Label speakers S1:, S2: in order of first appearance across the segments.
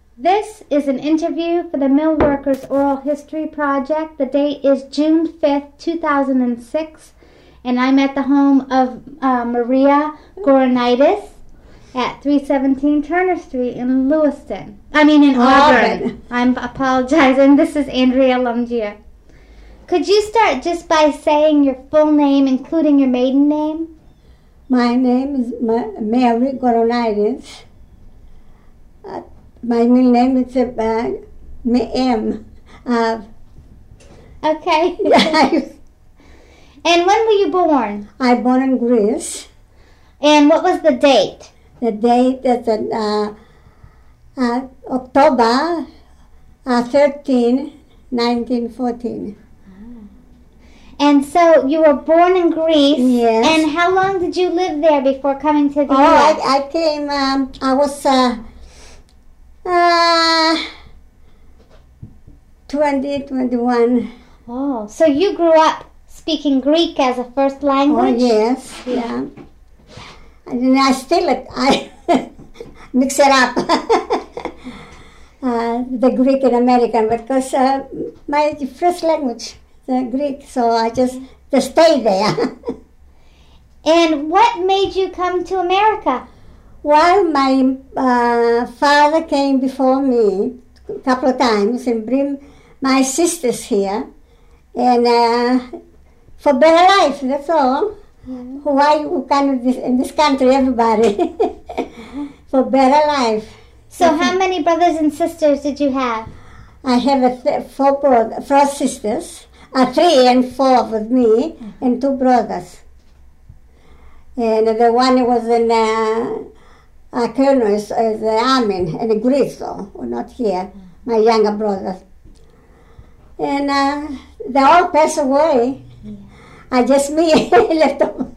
S1: This is an interview for the Mill Workers Oral History Project. The date is June 5th, 2006, and I'm at the home of Maria Goronaitis at 317 Turner Street in Auburn. I'm apologizing. This is Andrea Lumgier. Could you start just by saying your full name, including your maiden name?
S2: My name is Mary Goronaitis. My middle name is M.
S1: Okay. And when were you born?
S2: I born in Greece.
S1: And what was the date?
S2: The date is October 13, 1914.
S1: And so you were born in Greece.
S2: Yes.
S1: And how long did you live there before coming to the
S2: U.S.?
S1: U.S.?
S2: I came, I was 21.
S1: Oh, so you grew up speaking Greek as a first language?
S2: Oh, yes, yeah. And I still, I mix it up, the Greek and American, because my first language is Greek, so I just stay there.
S1: And what made you come to America?
S2: Well, my father came before me a couple of times and bring my sisters here, and for better life, that's all.
S1: Yeah.
S2: Why you kind of in this country, everybody, for better life.
S1: So how many brothers and sisters did you have?
S2: I have four sisters, 3 and 4 with me, and 2 brothers. And the one was in Colonel, the army in Greece, though, not here, my younger brothers. And they all passed away.
S1: Yeah.
S2: I just me left over.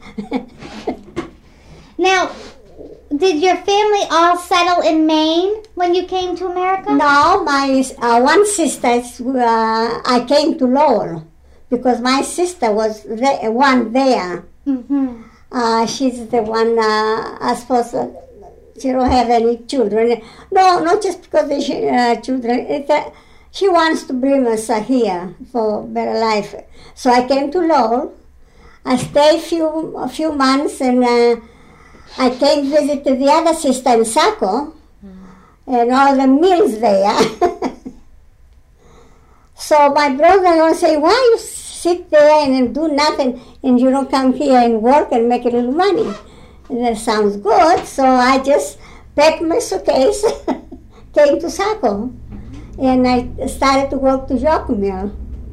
S1: Now, did your family all settle in Maine when you came to America?
S2: No, my one sister, I came to Lowell because my sister was one there.
S1: Mm-hmm.
S2: She's the one, I suppose, she don't have any children. No, not just because of children. She wants to bring us here for better life. So I came to Lowell. I stayed a few months, and I came visit the other sister in Saco, and all the mills there. So my brother-in-law say, why you sit there and do nothing, and you don't come here and work and make a little money? And that sounds good. So I just packed my suitcase, came to Saco, and I started to work to Jock Mill.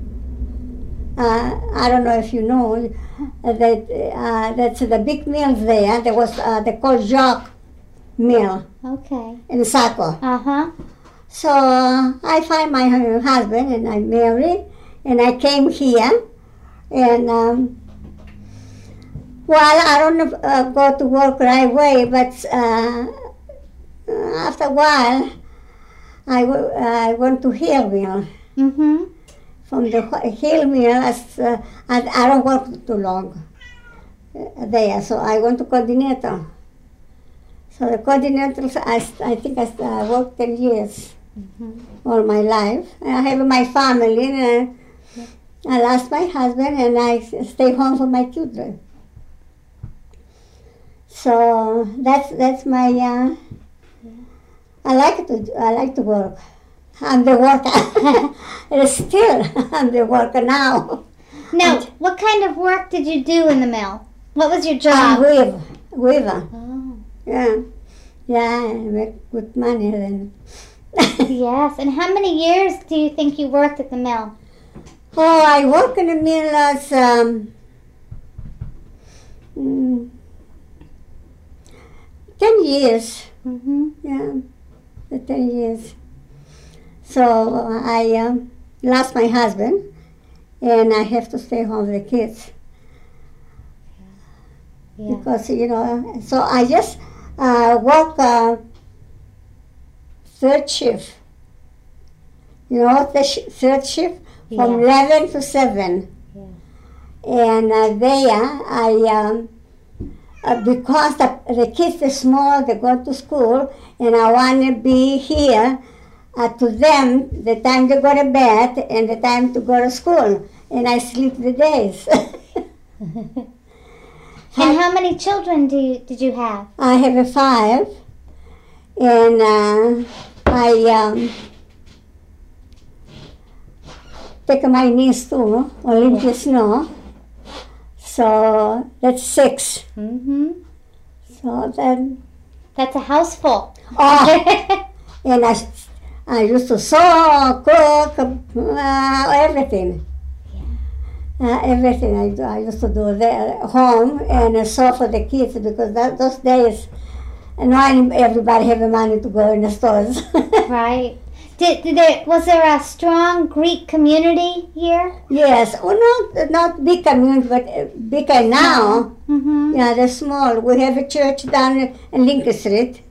S2: I don't know if you know that that's the big mill there. There was they called Jock Mill.
S1: Okay.
S2: In Saco.
S1: Uh-huh.
S2: So I find my husband and I married, and I came here, and well, I don't go to work right away, but after a while, I went to Hill Mill.
S1: Mm-hmm.
S2: From the Hill Mill, I don't work too long there, so I went to Coordinator. So the Coordinator, I think I worked 10 years, all my life. I have my family, and I lost my husband, and I stay home for my children. So that's my. I like to work. I'm the worker. And still, I'm the worker now.
S1: Now, what kind of work did you do in the mill? What was your job?
S2: I'm weaver.
S1: Oh.
S2: Yeah, I make good money then.
S1: Yes, and how many years do you think you worked at the mill?
S2: Oh, I work in the mill as 10 years.
S1: Mm-hmm.
S2: Yeah, 10 years. So I lost my husband, and I have to stay home with the kids.
S1: Yeah.
S2: Because, so I just work third shift. Third shift from 11 to 7.
S1: Yeah.
S2: And there I, because the kids are small, they go to school, and I want to be here to them, the time to go to bed and the time to go to school. And I sleep the days.
S1: And how many children did you have?
S2: I have a 5. And I take my niece to Olympia Snow. So that's 6.
S1: Mm-hmm.
S2: So then,
S1: That's a house full.
S2: and I used to sew, cook, everything. Everything I used to do there at home and sew for the kids because those days, not everybody had the money to go in the stores.
S1: Right. Was there a strong Greek community here?
S2: Yes, well, not big community, but bigger now.
S1: Mm-hmm.
S2: Yeah, they're small. We have a church down in Lincoln Street,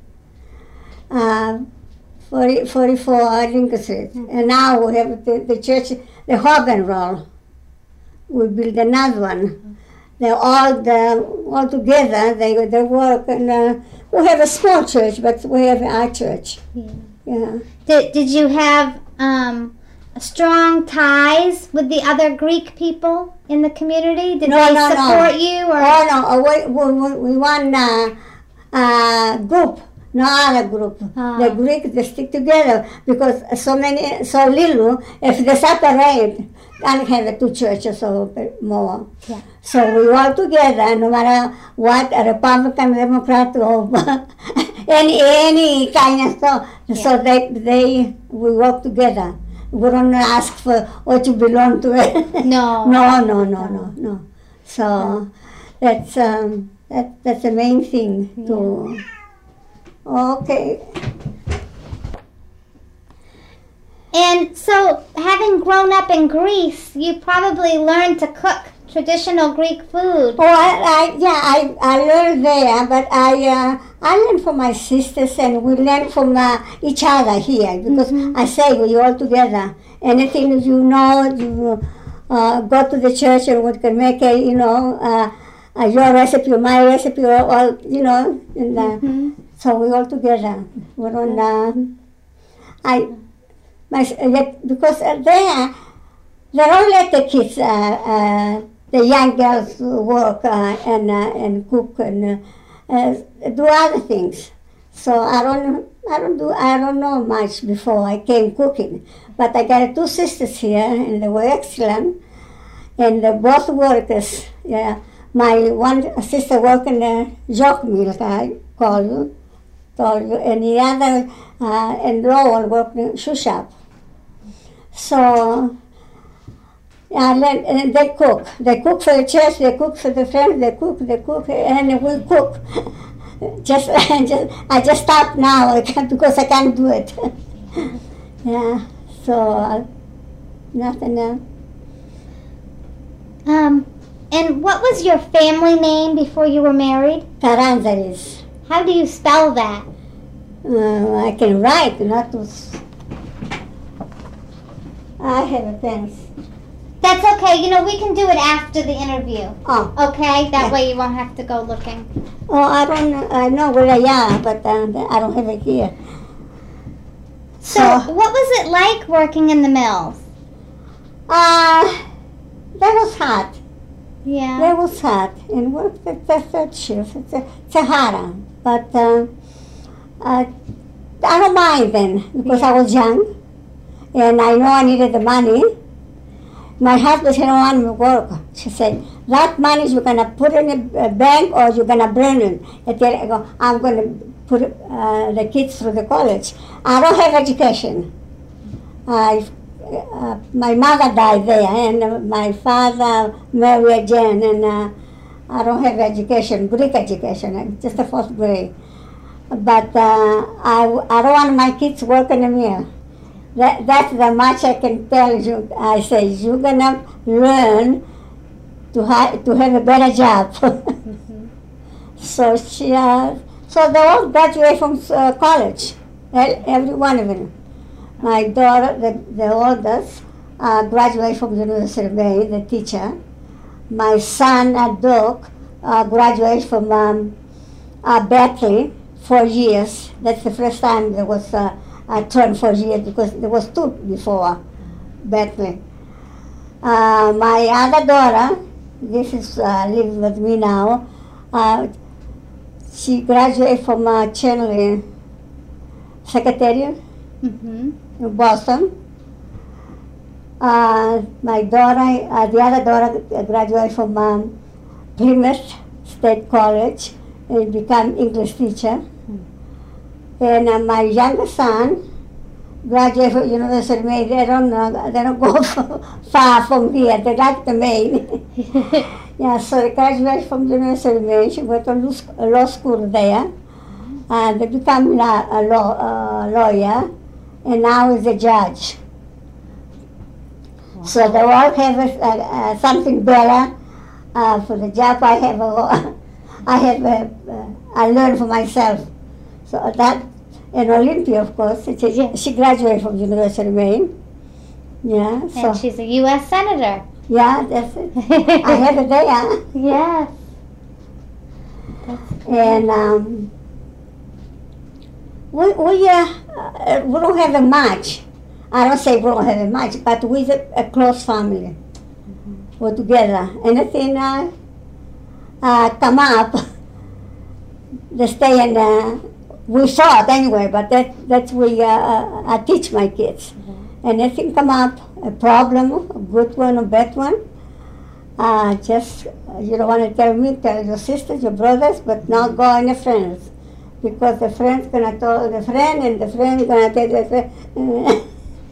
S2: 44 Lincoln Street. And now we have the church, the Hog and Roll. We build another one. They're all together. They work, and we have a small church, but we have our church. Yeah.
S1: Did you have strong ties with the other Greek people in the community? Did they support you? Or?
S2: Oh no, we one group, no other group. The Greek, they stick together because so little. If they separate, can't have 2 churches or more.
S1: Yeah.
S2: So we all together, no matter what, a Republican, Democrat, or any kind of stuff. Yeah. So we work together. We don't ask for what you belong to it.
S1: No.
S2: No. So that's the main thing. Okay.
S1: And so, having grown up in Greece, you probably learned to cook traditional Greek food.
S2: Oh, I learned there, but I learned from my sisters, and we learned from each other here, because I say we all together. Anything you go to the church and we can make your recipe, my recipe, all and so we all together. We're on because they don't let the kids, the young girls work and cook and do other things. So I don't know much before I came cooking. But I got 2 sisters here, and they were excellent, and they're both workers. Yeah, my one sister worked in the jock milk, I told you, and the other in Lowell worked in shoe shop. So, and they cook. They cook for the church, they cook for the friends, they cook, and we cook. I just stopped now because I can't do it. Yeah, so nothing else.
S1: And what was your family name before you were married?
S2: Karanzaris.
S1: How do you spell that?
S2: I can write, not to. I have a pen.
S1: That's okay. We can do it after the interview.
S2: Oh.
S1: Okay? That way you won't have to go looking.
S2: Oh, I know where I am, but I don't have it here.
S1: So what was it like working in the mills?
S2: That was hard.
S1: Yeah.
S2: That was hard. And worked at the 3rd shift. It's a hard. But I don't mind then, because I was young. And I know I needed the money. My husband said, I don't want me to work. She said, that money you're going to put in a bank or you're going to burn it. I go, I'm going to put the kids through the college. I don't have education. My mother died there, and my father married again, and I don't have education, Greek education, just a 4th grade. But I don't want my kids working in the mill. That's the much I can tell you. I say, you're going to learn to have a better job. So they all graduate from college, every one of them. My daughter, the oldest, graduated from the University of Maine, the teacher. My son, Doc, graduated from Berkeley, 4 years. That's the first time there was I turned 4 years because there was 2 before Bethlehem. My other daughter, this is living with me now. She graduated from Chandler Secretariat
S1: Mm-hmm.
S2: in Boston. My daughter, the other daughter, graduated from Plymouth State College and became English teacher. And my younger son graduated from University of Maine. They don't go far from here. They like the Maine. Yeah, so they graduated from University of Maine. She went to law school there. They became a lawyer, and now is a judge.
S1: Wow.
S2: So they all have something better for the job. I learned for myself. So that, and Olympia, of course, she graduated from University of Maine. Yeah, so
S1: And she's a U.S. Senator.
S2: yeah, that's it. I have it there.
S1: Yes.
S2: And we don't have a much. I don't say we don't have a much, but we're a close family. We're together. Anything come up, they stay and we saw it anyway, but that's where I teach my kids. Anything come up, a problem, a good one, a bad one, just, you don't want to tell me, tell your sisters, your brothers, but not go any friends. Because the friend's going to tell the friend, and the friend going to tell the friend.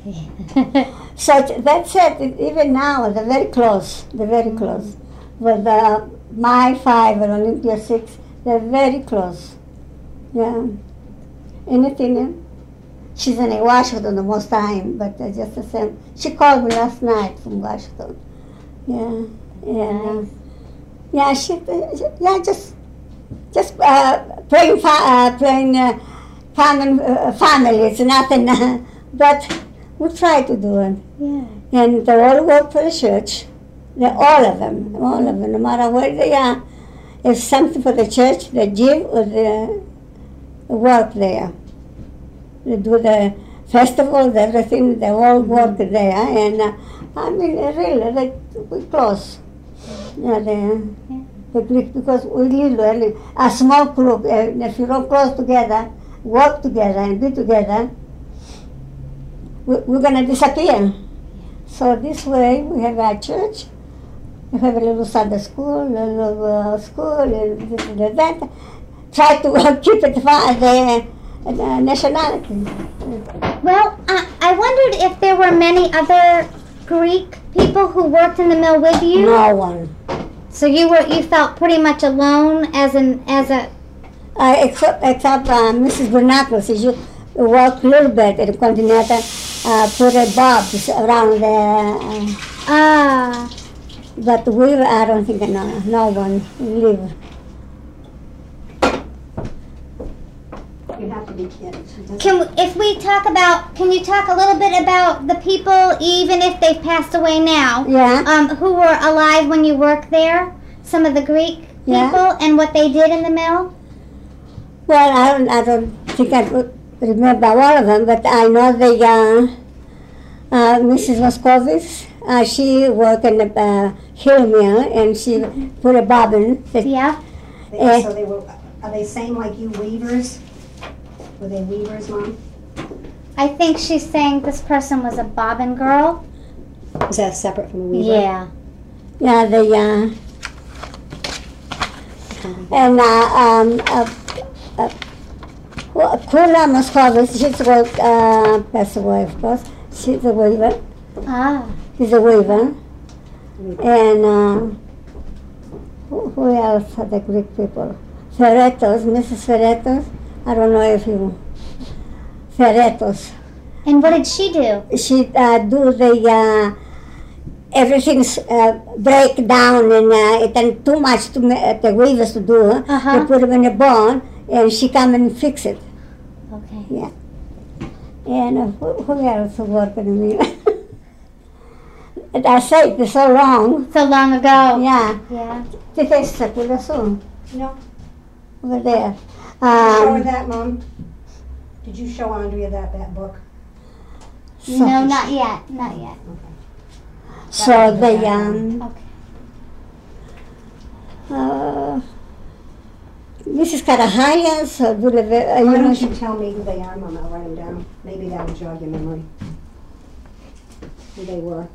S2: So that's it. Even now, they're very close. They're very close. With my 5 and Olympia 6, they're very close. Yeah. Anything? She's in Washington the most time, but just the same. She called me last night from Washington. Yeah. Yeah. Yeah. Yeah. Just playing common family. It's nothing, but we try to do it.
S1: Yeah.
S2: And they all work for the church. All of them, no matter where they are. If something for the church, they give or they work there. They do the festivals, everything, they all work there. And I mean, really, we're close. Yeah, the Greek, because we live really a small group. And if you don't close together, work together and be together, we're going to disappear. So this way, we have our church, we have a little Sunday school, a little school, and this and that. Try to keep it the nationality.
S1: Well, I wondered if there were many other Greek people who worked in the mill with you.
S2: No one.
S1: So you felt pretty much alone as a.
S2: Except Mrs. Bernacos, she worked a little bit at the Continental, put a bobs around there. But I don't think no one live. You have to be kidding.
S1: Can you talk a little bit about the people, even if they've passed away now?
S2: Yeah.
S1: Who were alive when you worked there? Some of the Greek people,
S2: Yeah.
S1: and what they did in the mill?
S2: Well, I don't think I would remember all of them, but I know Mrs. Moscovitz, she worked in the hill mill, and she put a bobbin.
S1: Yeah.
S3: So are they same like you weavers? Were they weavers, Mom?
S1: I think she's saying this person was a bobbin girl.
S3: Is that separate from a weaver?
S1: Yeah.
S2: Yeah, and Kula Moscovitz, she's passed away, of course. She's a weaver. She's a weaver. And who else are the Greek people? Ferretos, Mrs. Ferretos. I don't know if you... Ferretos.
S1: And what did she do?
S2: She do the... everything's break down and it's too much to the weavers to do.
S1: Uh-huh.
S2: They put them in a bone and she come and fix it.
S1: Okay.
S2: Yeah. And who else worked in the mill? I say it's so long.
S1: So long ago.
S2: Yeah.
S1: Yeah.
S2: Tefesta, Pulaso.
S3: No.
S2: Over there.
S3: Show her that, Mom. Did you show Andrea that book?
S1: No, not yet. Not yet.
S3: Okay.
S2: So they,
S1: Okay.
S2: Mrs. Carahayas,
S3: Why
S2: you know,
S3: don't you tell me who they are, Mom? I'll write them down. Maybe that will jog your memory. Who they were.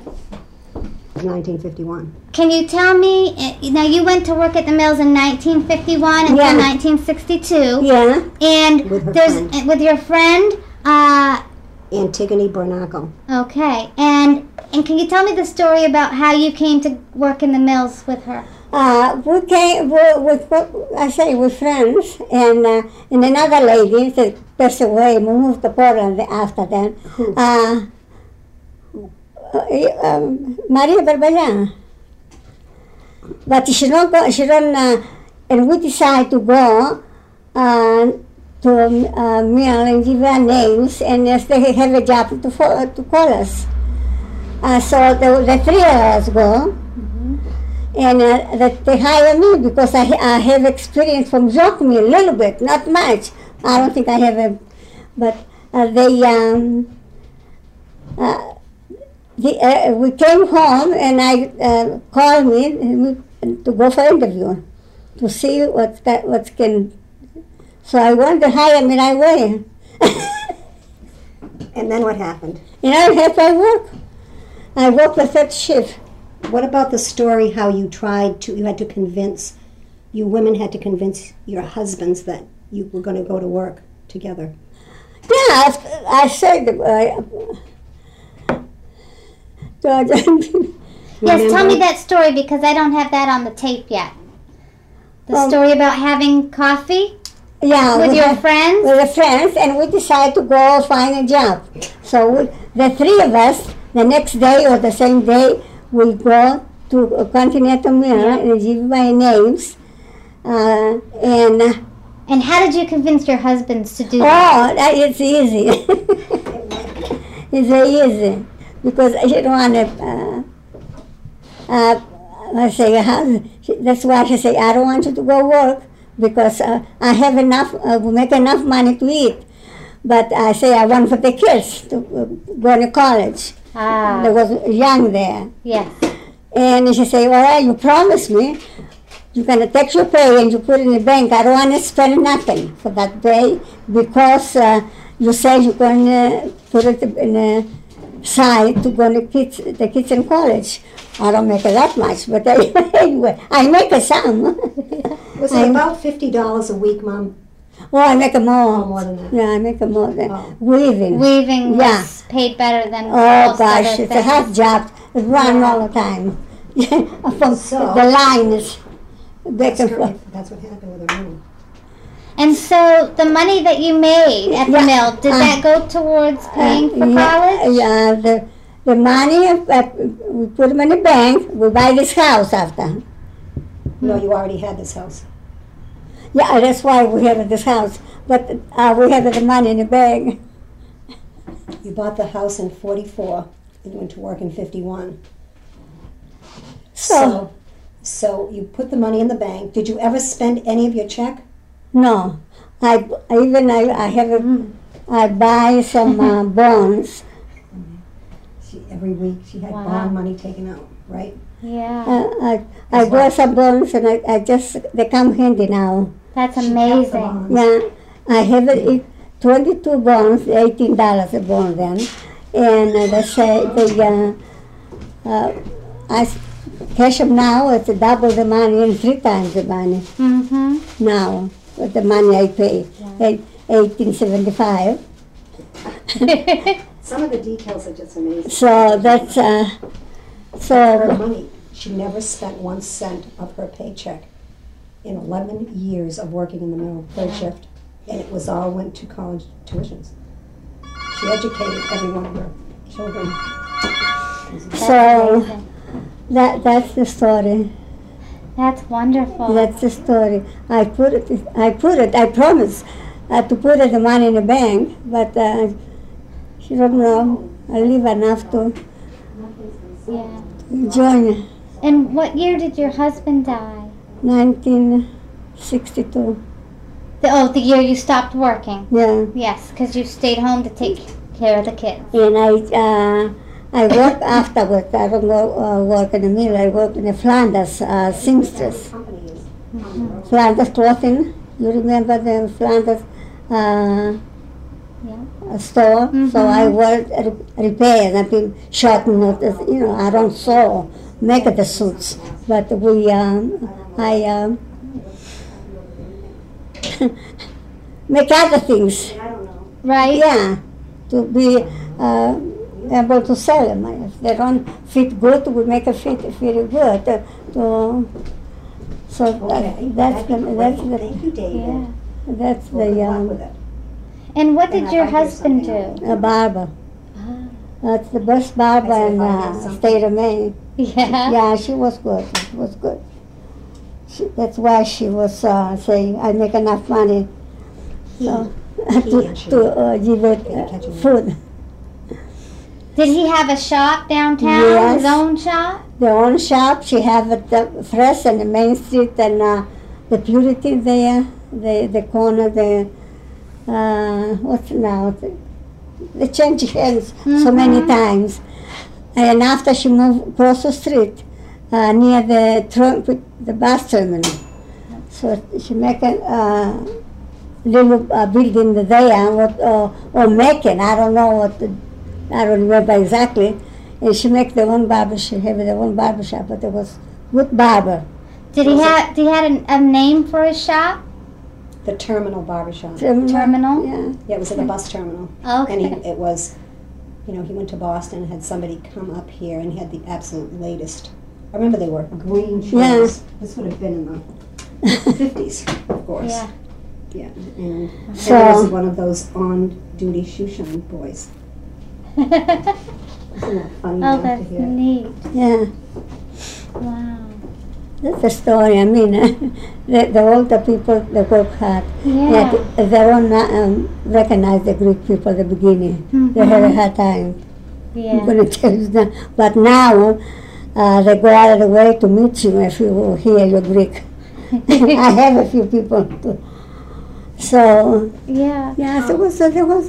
S3: 1951.
S1: Can you tell me, now you went to work at the mills in 1951 until
S2: Yeah.
S1: 1962.
S2: yeah,
S1: And
S3: With her
S1: there's
S3: friend.
S1: with your friend,
S3: Antigone Bernacle.
S1: okay. And can you tell me the story about how you came to work in the mills with her?
S2: we came with friends, and another lady that passed away, moved to Portland after that.
S3: Who?
S2: Maria Barbayan. But she don't go, and we decided to go to mill and give her names, and yes, they have a job to call us. So the three of us go. And that they hire me because I have experience from jock me a little bit, not much. I don't think I have a, but we came home and I called me to go for interview to see what can. So I wanted to hire me right away.
S3: And then what happened?
S2: And I had I work the third shift.
S3: What about the story how you had to convince, you women had to convince your husbands that you were going to go to work together?
S2: Yeah, I said,
S1: Yes, tell me that story because I don't have that on the tape yet. The story about having coffee
S2: yeah,
S1: with your friends?
S2: With the friends, and we decided to go find a job. So the three of us, the next day or the same day, we go to Continental Mill and give my names.
S1: And how did you convince your husbands to do that?
S2: Oh, it's easy. It's very easy because you don't want to. That's why she say I don't want you to go work because I have enough. We make enough money to eat. But I say I want for the kids to go to college. They was young there.
S1: Yes.
S2: And she said, all right, you promised me you're going to take your pay and you put it in the bank. I don't want to spend nothing for that pay because you said you're going to put it in a side to go to the kids in college. I don't make it that much, but anyway, I make a some.
S3: Was it about $50 a week, Mom?
S2: Well, I make a more.
S3: Oh, more than that.
S2: Yeah, I make a more than
S3: Oh.
S2: weaving.
S1: Weaving
S2: Yeah.
S1: was paid better than
S2: Oh
S1: most
S2: gosh,
S1: other
S2: it's a
S1: things.
S2: hard job. It run all the time. From
S3: So-
S2: the lines. Back
S3: That's
S2: and
S3: correct.
S2: forth.
S3: That's what happened with her room.
S1: And so the money that you made at the
S2: Yeah.
S1: mill, did that go towards paying for college?
S2: Yeah, the money, we put them in the bank. We buy this house after.
S3: No, you already had this house.
S2: Yeah, that's why we have this house. But we have the money in the bank.
S3: You bought the house in 44 and went to work in 51. So you put the money in the bank. Did you ever spend any of your check?
S2: No, I buy some bonds.
S3: Every week she had
S1: Wow.
S3: bond money taken out, right?
S1: Yeah.
S2: I bought some bonds and they come handy now.
S1: That's
S3: She kept the
S1: amazing.
S3: bonds.
S2: Yeah, I have 22 bonds, $18 a bond then, and they say I cash them now. It's double the money and 3 times the money
S1: Mm-hmm.
S2: now. With the money I pay, 1875.
S3: Some of the details are just amazing.
S2: So that's
S3: Her
S2: so.
S3: money, she never spent 1 cent of her paycheck in 11 years of working in the mill, third shift, and it was all went to college tuitions. She educated every one of her children.
S2: So that's the story.
S1: That's wonderful.
S2: That's the story. I promised to put the money in the bank, but she don't know. I live enough to
S1: Yeah.
S2: join
S1: And what year did your husband die?
S2: 1962.
S1: The year you stopped working.
S2: Yeah.
S1: Yes, because you stayed home to take care of the kids.
S2: And I work afterwards. I don't go work in the mill. I work in the Flanders seamstress. Flanders clothing. You remember the Flanders store? So I work repair. I've been shortening it. I don't sew, make the suits, but I make other things.
S1: Right?
S2: Yeah, to be able to sell them. If they don't fit good, we make it fit very good. That's the
S3: Thank you, David.
S1: Yeah.
S2: that's
S3: Good luck
S2: the
S3: with it.
S1: And what did
S3: And
S1: your
S3: I hear
S1: husband
S3: something
S1: do?
S2: a barber.
S1: Ah.
S2: That's the best barber
S3: I said,
S2: in
S3: if I hear something.
S2: state of Maine.
S1: Yeah.
S2: Yeah, she was good. She was good. That's why she was saying, I make enough money so, to give it food.
S1: Did he have a shop downtown?
S2: Yes.
S1: His own shop?
S2: The own shop, she have it fresh on the Main Street and the Purity there, the corner, what's now? They change hands so many times. And after she moved across the street, near the bus terminal. So she make a little building there, or making, I don't know I don't remember exactly. And she make their own barber, she have their own barber shop, but it was good barber.
S1: Did he have a name for his shop?
S3: The Terminal Barbershop.
S1: Terminal?
S2: Yeah.
S3: Yeah, it was at the bus terminal.
S1: Okay.
S3: And it was, he went to Boston and had somebody come up here and he had the absolute latest. I remember they were green shoes.
S2: Yeah.
S3: This would have been in the 50s, of course.
S1: Yeah.
S3: Yeah, and
S2: So-
S3: he was one of those on-duty shoe shine boys. Isn't that funny now
S1: Oh,
S3: to
S1: that's
S3: hear?
S1: neat.
S2: Yeah,
S1: Wow.
S2: that's the story. I mean, the older people, they work hard.
S1: Yeah.
S2: They don't recognize the Greek people at the beginning. They have a hard time. I'm
S1: Yeah.
S2: going to tell you that. But now, they go out of the way to meet you if you hear you're Greek. I have a few people too. So,
S1: Yeah.
S2: yeah, there was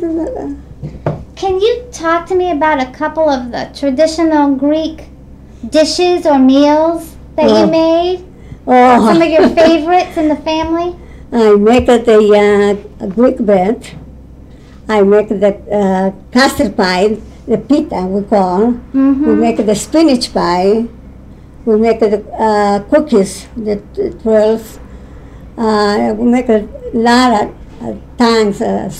S1: Can you talk to me about a couple of the traditional Greek dishes or meals that you made? Some of your favorites in the family?
S2: I make a Greek bread. I make the custard pie, the pita we call. We make the spinach pie. We make the cookies, the twirls. We make a lot of times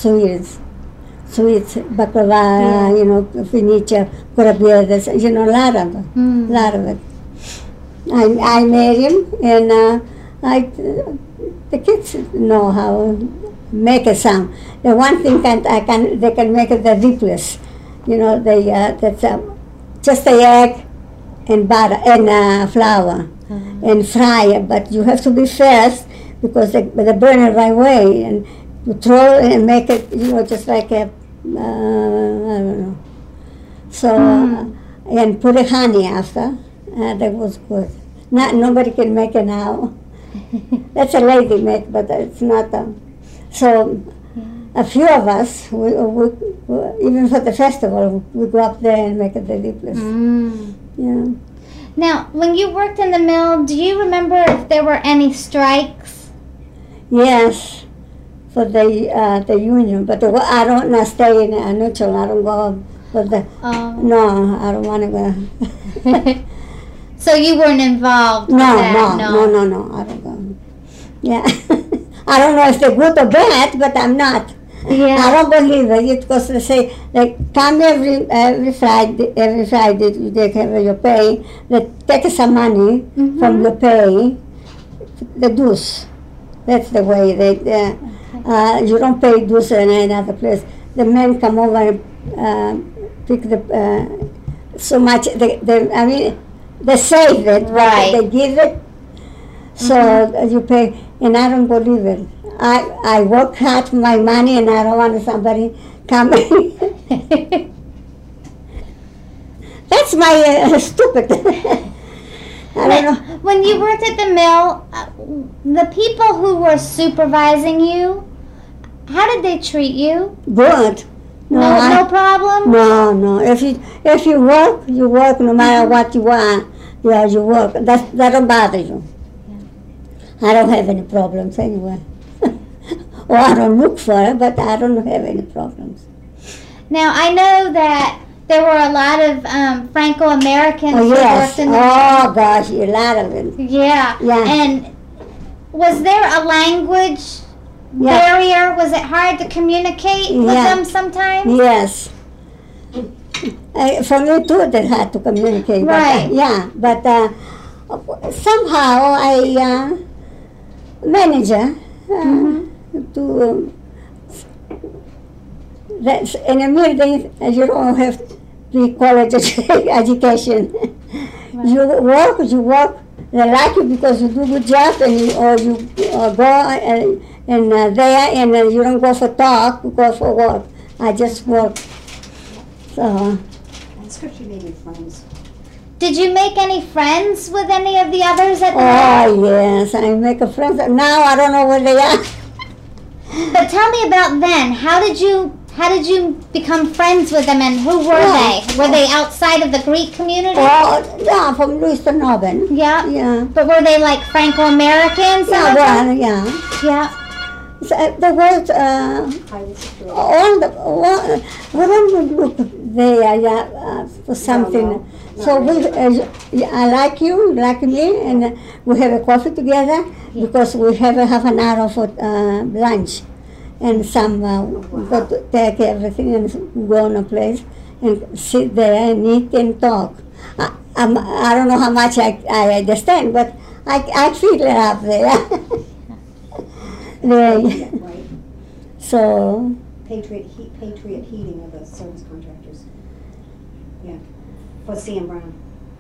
S2: sweets, baklava, finicha, kurabiedes, lot of it. I made him, and the kids know how to make a some. The one thing they can make it the ripless, that's just the egg and butter and flour and fry it. But you have to be fast because they burn it right away, and you throw it and make it, just like a I don't know. So and put a honey after. That was good. Nobody can make it now. That's a lady make, but it's not. So a few of us, we, even for the festival, we go up there and make it the lipless. Yeah.
S1: Now, when you worked in the mill, do you remember if there were any strikes?
S2: Yes, for the union, but I don't stay in neutral. I don't go for the. No, I don't want to go.
S1: So you weren't involved with
S2: No,
S1: that?
S2: no, I don't go. Yeah, I don't know if they're good or bad, but I'm not.
S1: Yeah.
S2: I don't believe it because they say come every Friday they have your pay. They take some money from your pay, the dues. That's the way they. You don't pay dues in another place. The men come over and pick the so much. They save it,
S1: Right.
S2: They give it. So you pay, and I don't believe it. I work hard for my money, and I don't want somebody coming. That's my stupid. I don't know.
S1: When you worked at the mill, the people who were supervising you, how did they treat you?
S2: Good.
S1: No problem?
S2: No. If you work, you work no matter what you are. Yeah, you work. That don't bother you. Yeah. I don't have any problems anyway. Or I don't look for it, but I don't have any problems.
S1: Now, I know that there were a lot of Franco-Americans
S2: Oh,
S1: who
S2: yes.
S1: worked in the
S2: Oh, gosh, a lot of them.
S1: Yeah.
S2: Yeah.
S1: And was there a language
S2: Yeah.
S1: barrier? Was it hard to communicate with
S2: Yeah.
S1: them sometimes?
S2: Yes. For me too, they had to communicate.
S1: Right.
S2: But somehow I managed to. That's in a building. You don't have the college education.
S1: Right.
S2: You work. They like you because you do good job, and you go and there, and you don't go for talk. You go for work. I just work. So.
S3: That's because she made me friends.
S1: Did you make any friends with any of the others at the mill?
S2: Oh yes, I make a friend. Now I don't know where they are.
S1: But tell me about then. How did you become friends with them, and who were they? Were they outside of the Greek community?
S2: Oh, yeah, from Lewiston, Auburn.
S1: Yeah.
S2: Yeah.
S1: But were they like Franco-Americans?
S2: Yeah, well, yeah.
S1: Yeah.
S2: So, there was
S3: Highly secure.
S2: all the we don't look there for something.
S3: No.
S2: So we, I like you like me, and we have a coffee together because we have a half an hour for lunch, and some go to take everything and go on a place and sit there and eat and talk. I don't know how much I understand, but I feel it up there.
S3: Yeah, right.
S2: So.
S3: Patriot Heating are the service contractors. Yeah. For C.M. Brown.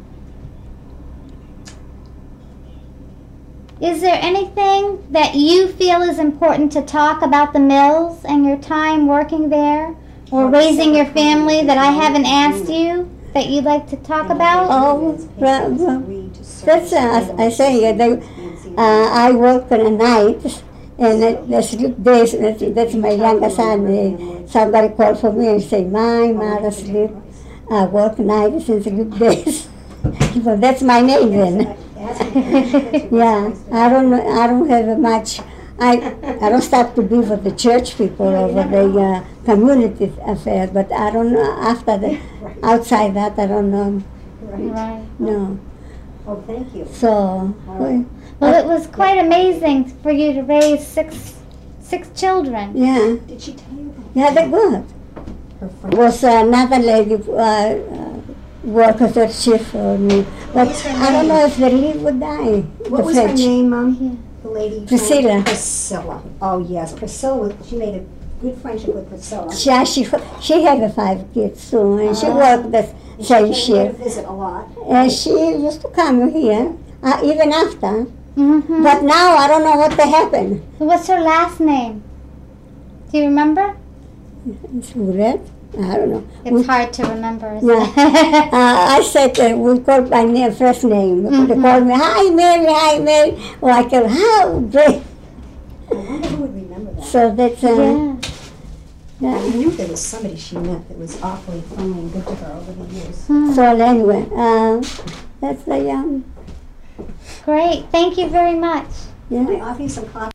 S1: Is there anything that you feel is important to talk about the mills and your time working there, or raising your family that I haven't asked you that you'd like to talk about?
S2: Oh, that's I say I work on a night and the sleep days. That's my younger son. Somebody called for me and say, "My mother sleep. I work nights and sleep days." So that's my name then. Yeah, I don't have much. I don't start to be for the church people or for the community affairs, but I don't know after the outside that I don't know.
S1: Right.
S2: No.
S3: Oh, thank you.
S2: So.
S1: Well, it was quite amazing for you to raise six children.
S2: Yeah.
S3: Did she tell you about
S2: Yeah, they're good.
S3: her friend?
S2: Was another lady work as a shift for me, but
S3: What's her
S2: I don't
S3: name?
S2: know if the lead would die.
S3: What
S2: the
S3: was her
S2: French.
S3: name, Mom? The lady?
S2: Priscilla.
S3: Priscilla. Oh, yes. Priscilla, she made a good friendship with Priscilla.
S2: Yeah, she had 5 kids too, and she worked the
S3: And
S2: same
S3: she came here to
S2: shift.
S3: visit a lot.
S2: And she used to come here, even after.
S1: Mm-hmm.
S2: But now I don't know what happened.
S1: What's her last name? Do you remember?
S2: Suret? I don't know.
S1: It's hard to remember. Isn't
S2: Yeah.
S1: it?
S2: I said we called by name, first name. They called me, "Hi Mary." Oh, I go, "How great!"
S3: I wonder who would remember that.
S2: So that's
S1: Yeah.
S2: yeah.
S3: I knew there was somebody she met that was awfully friendly and good to her over the years.
S1: Hmm.
S2: So anyway, that's the
S1: Great. Thank you very much.
S2: yeah.
S3: Can I offer you some coffee?